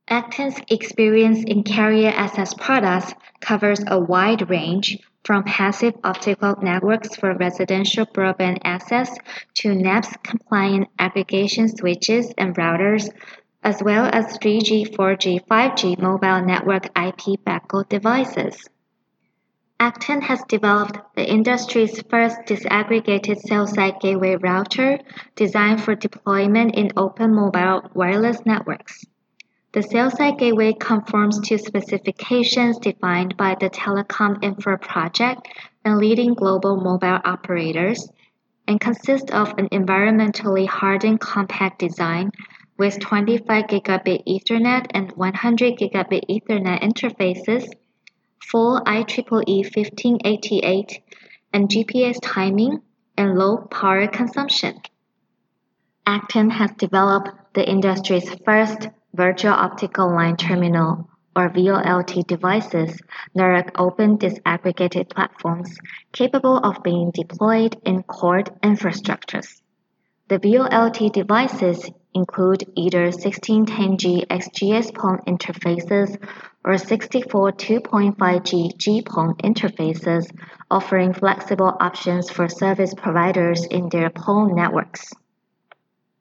Actin's experience in carrier access products covers a wide range, from passive optical networks for residential broadband access to NAPS-compliant aggregation switches and routers, as well as 3G, 4G, 5G mobile network IP backhaul devices. Actin has developed the industry's first disaggregated cell-site gateway router designed for deployment in open mobile wireless networks. The cell-site gateway conforms to specifications defined by the Telecom Infra Project and leading global mobile operators, and consists of an environmentally hardened compact design with 25 gigabit Ethernet and 100 gigabit Ethernet interfaces, full IEEE 1588, and GPS timing and low power consumption. Actin has developed the industry's first virtual optical line terminal, or VoLT devices that are open disaggregated platforms capable of being deployed in core infrastructures. The VoLT devices include either 1610G XGS-PON interfaces or 64 2.5G GPON interfaces, offering flexible options for service providers in their PON networks.